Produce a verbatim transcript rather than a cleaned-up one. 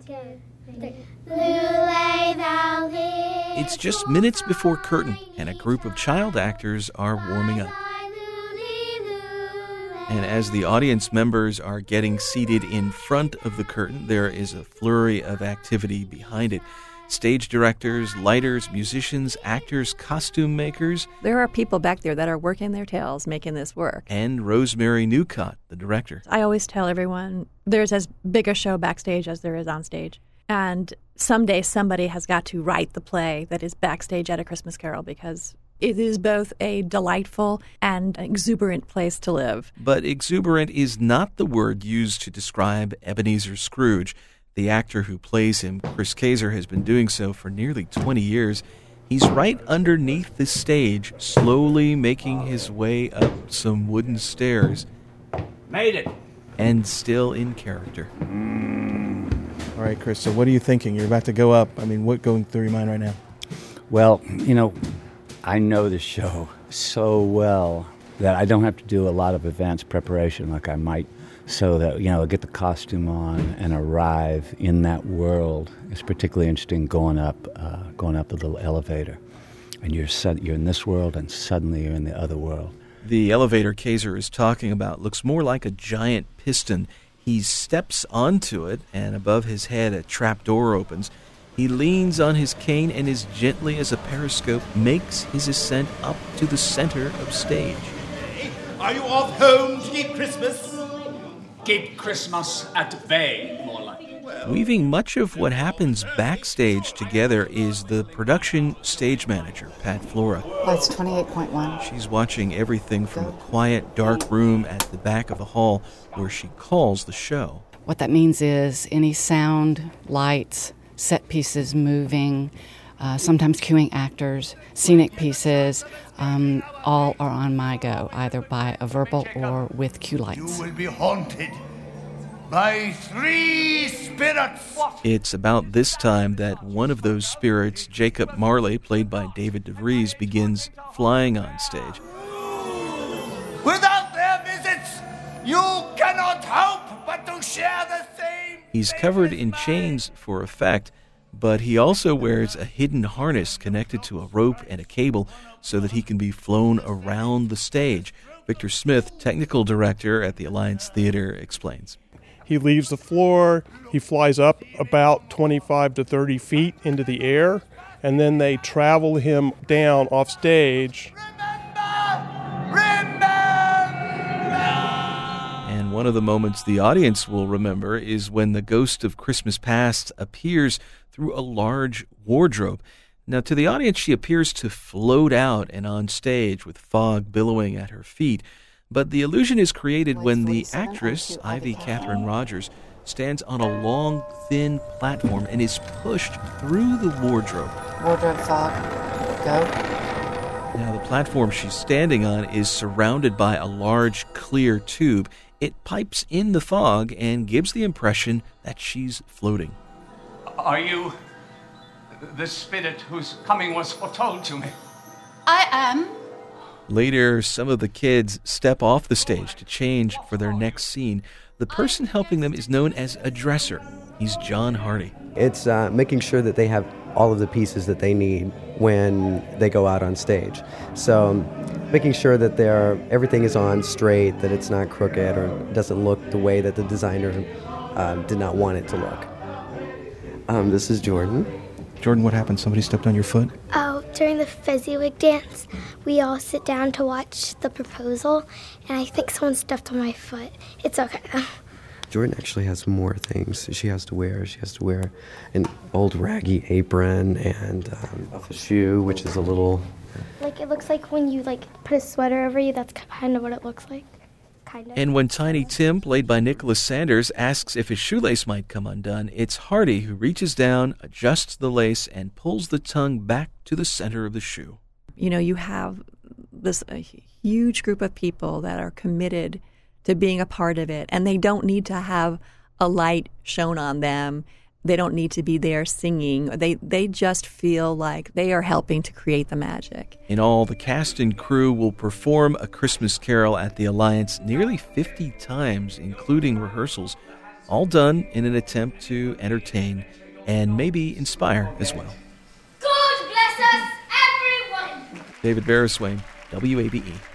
two, three. Lulay thou live. It's just minutes before curtain, and a group of child actors are warming up. And as the audience members are getting seated in front of the curtain, there is a flurry of activity behind it. Stage directors, lighters, musicians, actors, costume makers. There are people back there that are working their tails making this work. And Rosemary Newcott, the director. I always tell everyone there's as big a show backstage as there is on stage. And someday somebody has got to write the play that is backstage at A Christmas Carol, because it is both a delightful and exuberant place to live. But exuberant is not the word used to describe Ebenezer Scrooge. The actor who plays him, Chris Kaiser, has been doing so for nearly twenty years. He's right underneath the stage, slowly making his way up some wooden stairs. Made it. And still in character. Mm. All right, Chris, so what are you thinking? You're about to go up. I mean, what going through your mind right now? Well, you know, I know the show so well that I don't have to do a lot of advanced preparation like I might, so that, you know, I get the costume on and arrive in that world. It's particularly interesting going up, uh, going up a little elevator, and you're sud- you're in this world, and suddenly you're in the other world. The elevator Kaiser is talking about looks more like a giant piston. He steps onto it, and above his head a trap door opens. He leans on his cane and as gently as a periscope makes his ascent up to the center of stage. Are you off home to keep Christmas? Keep Christmas at bay, more like. Weaving much of what happens backstage together is the production stage manager, Pat Flora. That's twenty-eight point one. She's watching everything from a quiet, dark room at the back of the hall where she calls the show. What that means is any sound, lights, set pieces moving, uh, sometimes cueing actors, scenic pieces, um, all are on my go, either by a verbal or with cue lights. You will be haunted by three spirits. It's about this time that one of those spirits, Jacob Marley, played by David DeVries, begins flying on stage. Without their visits, you cannot hope but to share the same. He's covered in chains for effect, but he also wears a hidden harness connected to a rope and a cable so that he can be flown around the stage. Victor Smith, technical director at the Alliance Theater, explains. He leaves the floor, he flies up about twenty-five to thirty feet into the air, and then they travel him down off stage. Remember! Remember! And one of the moments the audience will remember is when the ghost of Christmas Past appears through a large wardrobe. Now, to the audience, she appears to float out and on stage with fog billowing at her feet. But the illusion is created when the actress, Ivy Catherine Rogers, stands on a long, thin platform and is pushed through the wardrobe. Wardrobe fog. Go. Now, the platform she's standing on is surrounded by a large, clear tube. It pipes in the fog and gives the impression that she's floating. Are you the spirit whose coming was foretold to me? I am. Later, some of the kids step off the stage to change for their next scene. The person helping them is known as a dresser. He's John Hardy. It's uh, making sure that they have all of the pieces that they need when they go out on stage. So um, making sure that they're, everything is on straight, that it's not crooked or doesn't look the way that the designer uh, did not want it to look. Um, this is Jordan. Jordan, what happened? Somebody stepped on your foot? Oh, during the Fezziwig dance, we all sit down to watch the proposal, and I think someone stepped on my foot. It's okay though. Jordan actually has more things she has to wear. She has to wear an old raggy apron and um, a shoe, which is a little... Like, it looks like when you, like, put a sweater over you, that's kind of what it looks like. Kind of. And when Tiny Tim, played by Nicholas Sanders, asks if his shoelace might come undone, it's Hardy who reaches down, adjusts the lace, and pulls the tongue back to the center of the shoe. You know, you have this a huge group of people that are committed to being a part of it, and they don't need to have a light shown on them. They don't need to be there singing. They they just feel like they are helping to create the magic. In all, the cast and crew will perform A Christmas Carol at the Alliance nearly fifty times, including rehearsals. all done in an attempt to entertain and maybe inspire as well. God bless us, everyone! David Verriswain, W A B E.